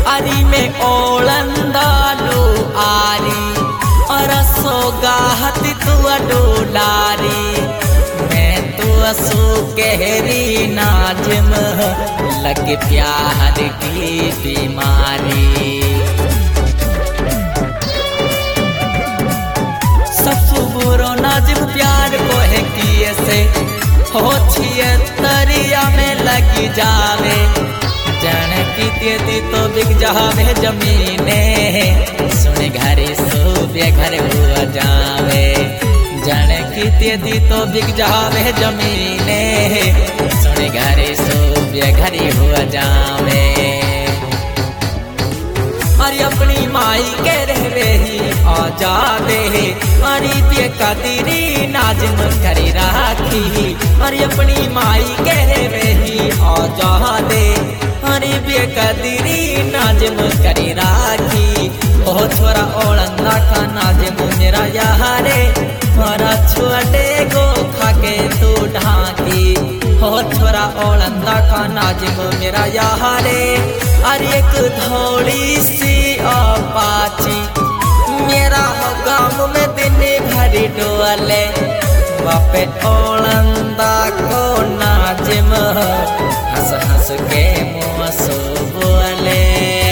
अरी में ओलंदालू आरी और सोगाहती तू डोलारी मैं तू असू कहरी नाजम लग प्यार की बीमारी सबसे बुरो नाजिम प्यार को है किए से हो छिए तरिया में लगी जावे जन की तेती तो बिक जावे जमीने सुन घरे सूबे घर हुआ जावे जन की तेती तो बिक जावे जमीने सुन घरे सूबे घर हुआ जावे अरे अपनी माई के रहवे ही आजादे अरे पे कदरी नाजिम करी राखी अरे अपनी माई के रहवे ही आजादे अरे पे कदरी नाजिम करी राखी बहुत छोरा ओलंदा का नाजिम मेरा यारे मारा छोटे गो खाके तू ढाकी बहुत छोरा ओलंदा का नाजिम मेरा यारे अरे एक धौड़ी सी अपाची मेरा गाँव में दिन भरी डोले बापे ओलंदा को नाजिम हंस हंस के मुँह सो बोले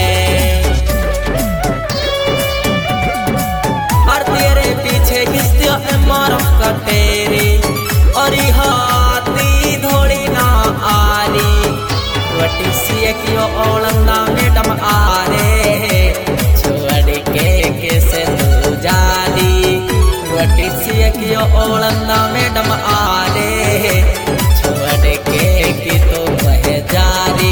और तेरे पीछे किस्तियों मारफ का तेरी और हाथी धोड़ी ना आरी वटी सी क्यों ओलंदा मैडम आ रे छोड़ के कैसे तू जाली वटी सी क्यों ओलंदा मैडम आ रे छोड़ के तू कह जाली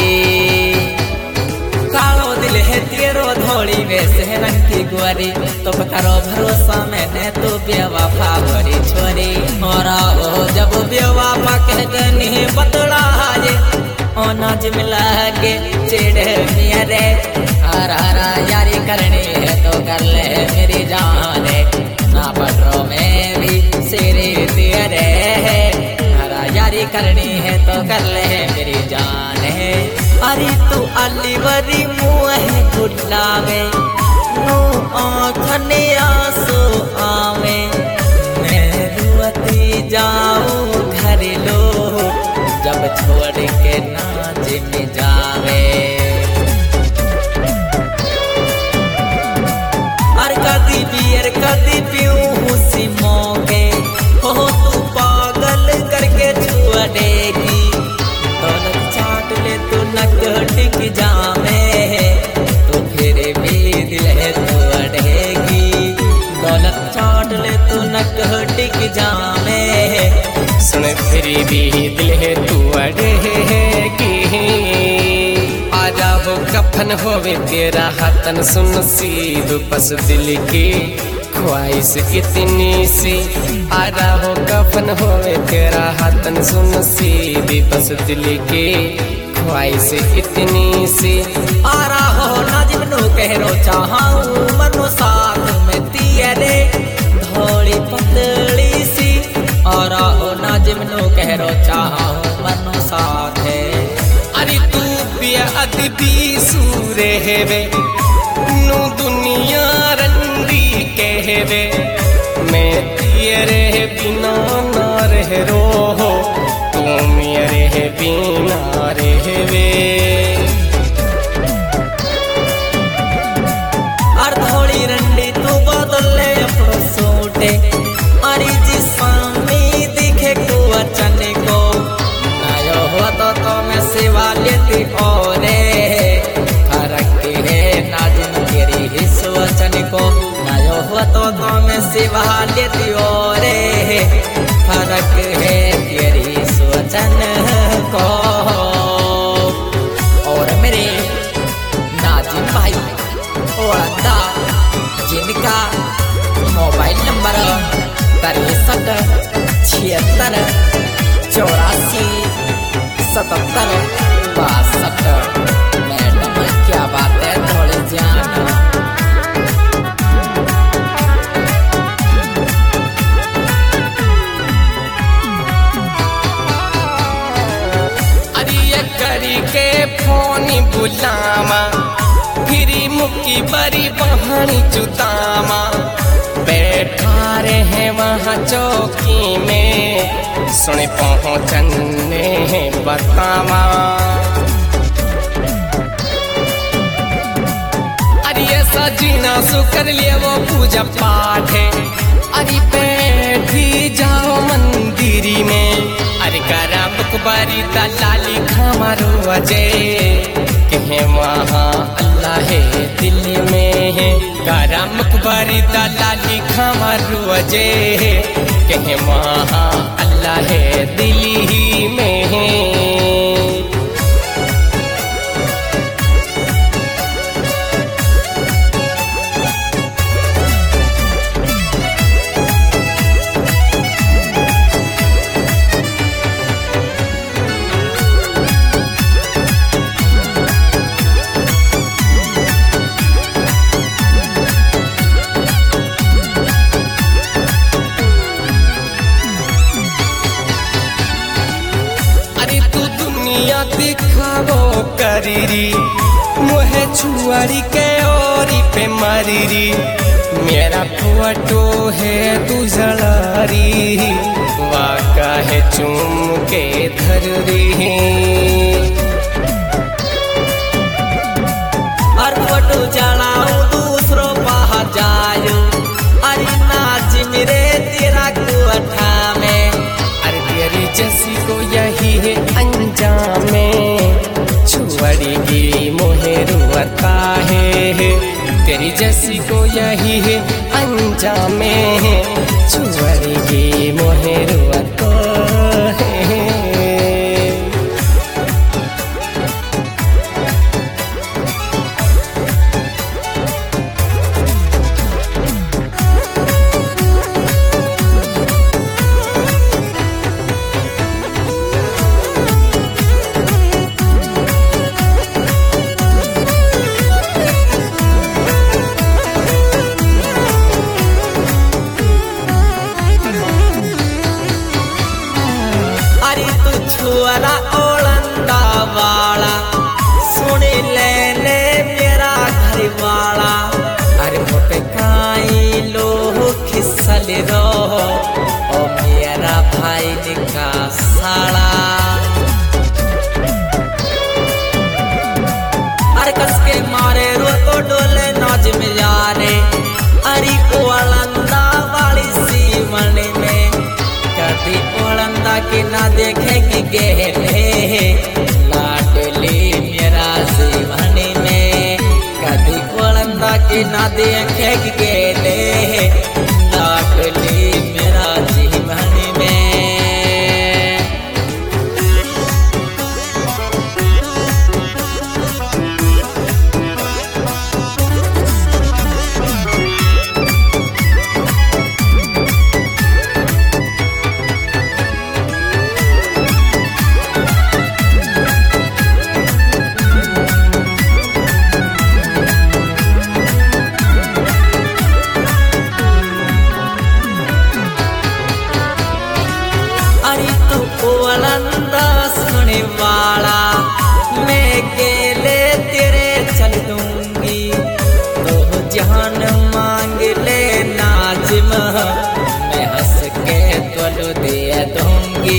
कालो दिल है तेरो धोड़ी वैसे रंग की गुआरी तो करो भरोसा मैंने तो बेवफा भरी छोरी और जब बेवफा कह गनी बतड़ा ओ नाजिम लागे चिड़ मेरे हरा यारी करनी है तो कर ले मेरी जान ना पटरों में भी सिरे तेरे हरा यारी करनी है तो कर ले मेरी जान अरे तू अली वरी मुँह गुलावे नू आँखने आंसू आवे मैं रुअती जाऊँ घर लो जब छोड़ के नाजिम जावे और कदी बियर कदी पीऊँ सी मोगे हो तू पागल करके छुड़ेगी दौलत चाट ले तू नक टिक जावे तो फिर भी दिल है तू अड़ेगी दौलत चाट ले तू नक टिक जावे सुन फिर भी दिल है तू अड़ेगी आजा वो कफन होवे तेरा हाथन सुन सीध बस दिल की ख्वाहिश इतनी सी आजा वो कफन होवे तेरा हाथन सुन सीध बस दिल की ख्वाहिश इतनी सी आ रहा हो नाजिम नो कह रो चाहूँ मनो साथ में तेरे धोड़ी पतली सी और ओ नाजिम नो कह रो चाहूँ मनो साथ है अरे तू बेअदबी सूरे हेवे नू दुनिया रंडी कहवे मैं तेरे बिना ना रह रो तू मेरे बिना रहवे और थोड़ी रंडी तू बदल ले अपनो सूटे अरे जिस्मी दिखे को अचन को नयो हुआ तो मैं सेवा लेती और फरक है नाजिम तेरी हिस्स वचन को नयो हुआ तो मैं सेवा लेती और फरक है तेरी हिस्स वचन को और मेरे नाजिम भाई और जिनका मोबाइल नंबर 63 76 84 77 62 मैडम क्या बात है थोड़ी जान अरे करी के फोन बुलावा मुक्की बरी बहानी जुतामा बैठा रहे वहाँ चौकी में सुने पहुँचने बतावा अरे ऐसा जीना सु कर लिए वो पूजा पाठ है अरे बैठी जाओ मंदिरी में अरे करा मुकबारी दलाली खामारो अजय कहे वहाँ अल्लाह है दिल में है करा मुकबारी दलाली खामारो अजय कहे वहाँ अल्लाह है दिल ही में है। दिखावो करीरी मोहे छुआरी के ओरी पे मरीरी मेरा फोटो है तू जलारी वाका है चूम के धरी और फोटो जलाऊं दूसरों पा जायो अरे नाच मेरे तेरा कुआठा में अरे तेरी जैसी को यही है अंजाम में छुआड़ी मोहे रुआता है तेरी जैसी को यही है अंजाम में छुआड़ी मोहे रुआता है। छुआरा ओलंदा वाला सुने लेने मेरा घर वाला अरे मोटे काई लो खिसल रहो ओ मेरा भाई का साला अरे कसके मारे रो तो डोले नाच में जा रे अरे ओलंदा वाली सीमन में कभी ओलंदा के ना देखेगी गहरे लाडली मेरा जीवन में कभी ओलंदा के ना देखेगी गहरे लाडली मेरा जीवन में। ओलंदा सुने वाला मैं अकेले तेरे चल दूंगी तो जान मांग ले नाजिम मैं हंस के तुझे दे दूंगी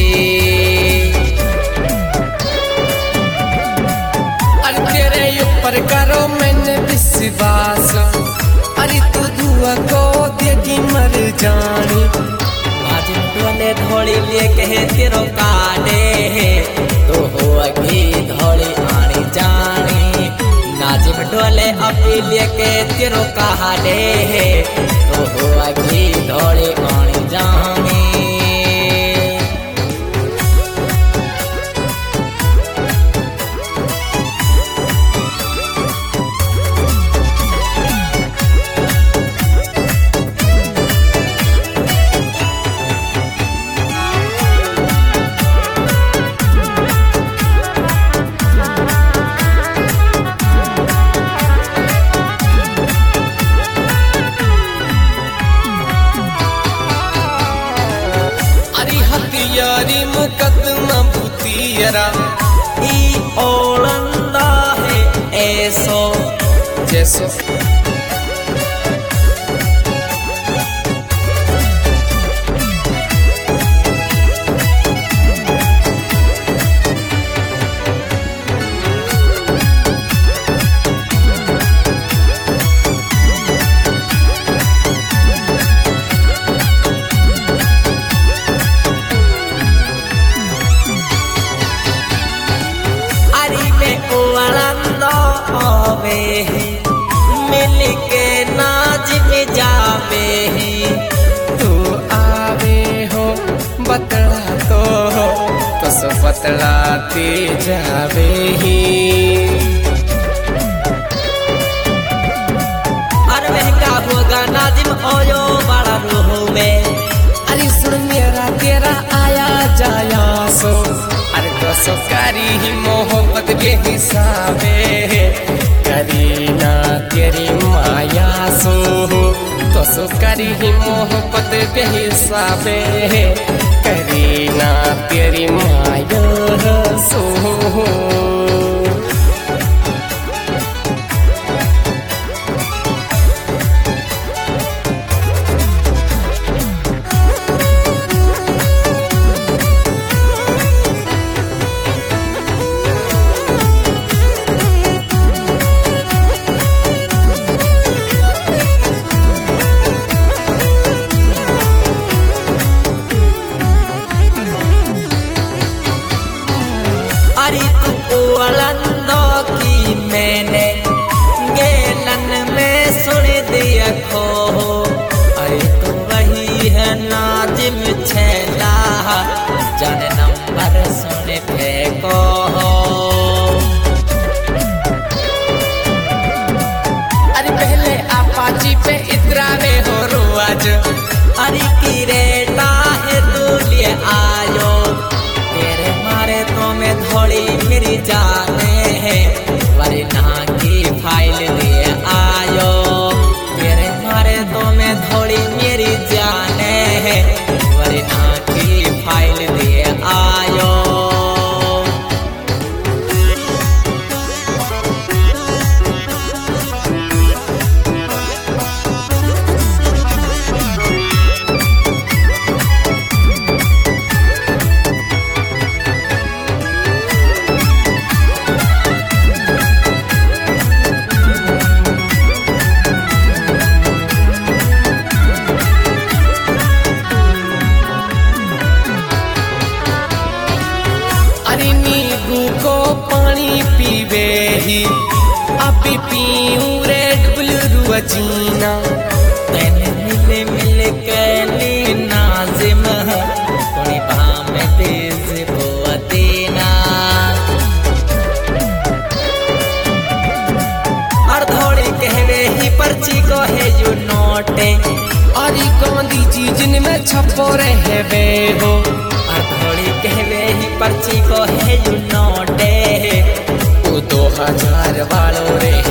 अरे तेरे ऊपर करो मैंने विश्वास अरे तू दुआ को देगी मर जानी डोले धोली लेके तेरो काटे तो हो अगी धोली आनी जानी नाजिम डोले अपनी लेके तेरो काटे तो हो अगी धोली आनी जानी। जैसो मिल के नाच में जावे तू आवे हो बतला तो सो बतलाते जावे ही अरे महका होगा नाजिम ओयो बड़ा रूह में अरे सुन मेरा तेरा आया जाया सो अरे तो सो करी ही मोहब्बत के हिसाबे करीना तेरी माया सो तो सो करी ही मोहब्बत के हिसाबे करीना तेरी माया सो अरे तू ओलंदो की मैंने गेलन में सुन दिया खो अरे तू वही है नाजिम छैला जन नंबर सुन फेंको अरे पहले अपाची पे इतरावे हो रोज अरे किरेटा है तू लिए आयो तेरे मारे तो मैं थोड़ी मेरी जाने है वरना की फाइल लिए आयो तेरे मारे तो मैं थोड़ी मेरी जाने है वरना की फाइल लिए आयो अरे नींबू को पानी पीवे ही अभी पीऊं रेड बुल रुअजीना तेने मिल मिल के ली नाजिम कोई भाम तेज वो देना और थोड़ी कहवे ही पर्ची को है यू नोटे और कौन दी चीज में छपो रहे बे हो और थोड़ी कहवे ही पर्ची को है यू नोटे वो 2000 वालों रे